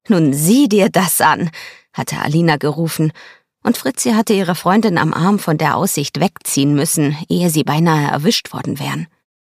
»Nun sieh dir das an«, hatte Alina gerufen, und Fritzi hatte ihre Freundin am Arm von der Aussicht wegziehen müssen, ehe sie beinahe erwischt worden wären.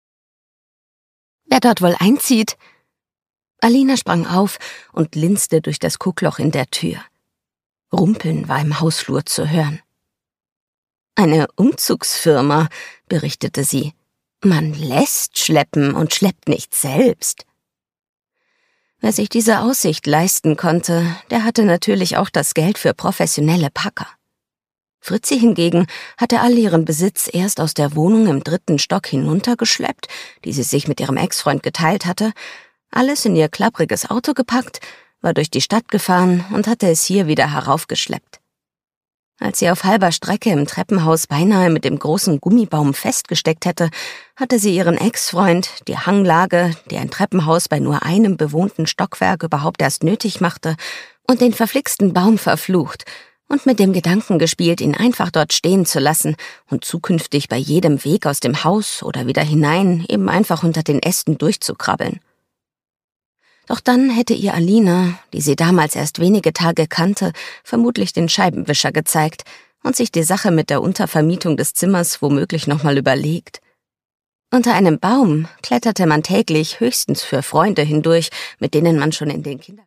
»Wer dort wohl einzieht?« Alina sprang auf und linste durch das Guckloch in der Tür. Rumpeln war im Hausflur zu hören. »Eine Umzugsfirma«, berichtete sie. »Man lässt schleppen und schleppt nicht selbst.« Wer sich diese Aussicht leisten konnte, der hatte natürlich auch das Geld für professionelle Packer. Fritzi hingegen hatte all ihren Besitz erst aus der Wohnung im 3. Stock hinuntergeschleppt, die sie sich mit ihrem Ex-Freund geteilt hatte, alles in ihr klappriges Auto gepackt, war durch die Stadt gefahren und hatte es hier wieder heraufgeschleppt. Als sie auf halber Strecke im Treppenhaus beinahe mit dem großen Gummibaum festgesteckt hätte, hatte sie ihren Ex-Freund, die Hanglage, die ein Treppenhaus bei nur einem bewohnten Stockwerk überhaupt erst nötig machte, und den verflixten Baum verflucht und mit dem Gedanken gespielt, ihn einfach dort stehen zu lassen und zukünftig bei jedem Weg aus dem Haus oder wieder hinein eben einfach unter den Ästen durchzukrabbeln. Doch dann hätte ihr Alina, die sie damals erst wenige Tage kannte, vermutlich den Scheibenwischer gezeigt und sich die Sache mit der Untervermietung des Zimmers womöglich nochmal überlegt. Unter einem Baum kletterte man täglich höchstens für Freunde hindurch, mit denen man schon in den